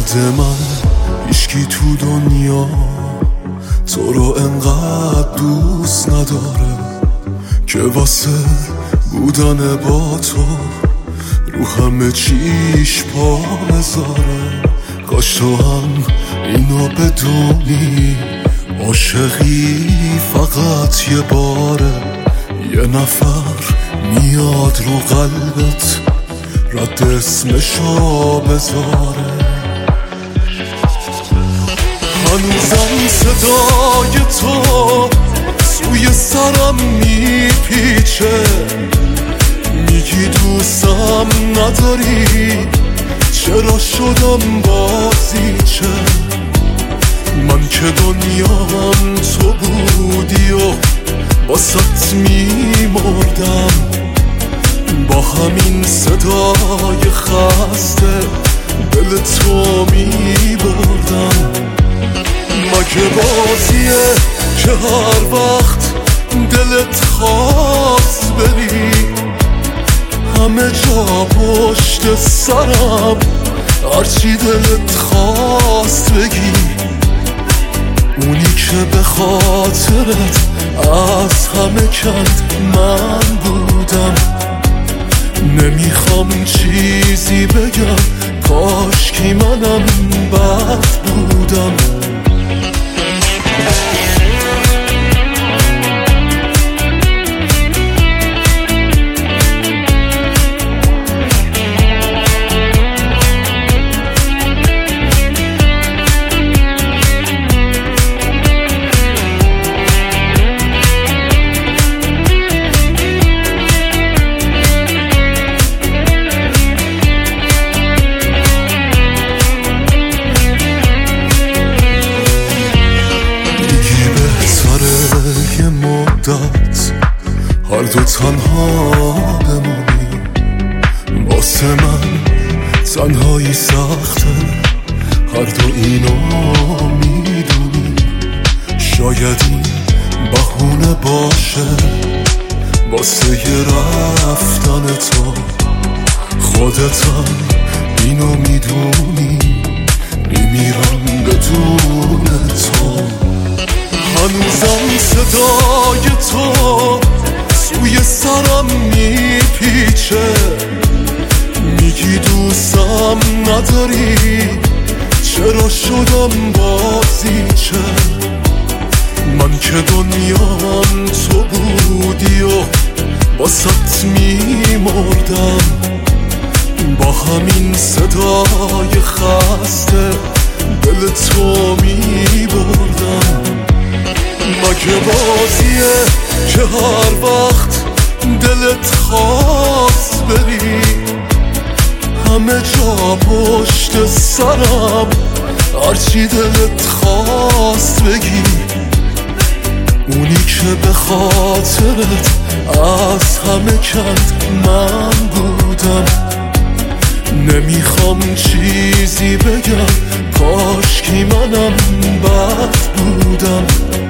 بعد من هیچکی تو دنیا تو رو انقدر دوست نداره که واسه بودن با تو رو همه چیش پا بذاره. کاش تو هم اینو بدونی، عاشقی فقط یه باره، یه نفر میاد رو قلبت رد اسمشو بذاره. هنوزم صدای تو سوی سرم میپیچه، میگی دوستم نداری، چرا شدم بازیچه؟ من که دنیام تو بودی و باست میمردم، با همین صدای خسته دل تو میبردم. مگه بازیه که هر وقت دلت خواست بری همه جا پشت سرم، هرچی دلت خواست بگی، اونی که به خاطرت از همه کند من بودم. نمیخوام چیزی بگم، کاشکی منم بد بودم. هر دو تنها بمونی، واسه من تنهایی سخته، هر دو اینو میدونی. شاید این بهونه باشه واسه یه رفتن تو، خودتم اینو میدونی، میمیرم بدون تو. هنوزم صدای تو سوی سرم میپیچه، میگی دوستم نداری، چرا شدم بازیچه؟ من که دنیام تو بودی و باست میمردم، با همین صدای خسته دل تو میبردم. مگه بازیه که هر وقت دلت خواست بری همه جا پشت سرم، هرچی دلت خواست بگی، اونی که به خاطرت از همه کند من بودم. نمیخوام چیزی بگم، کاشکی منم بد بودم.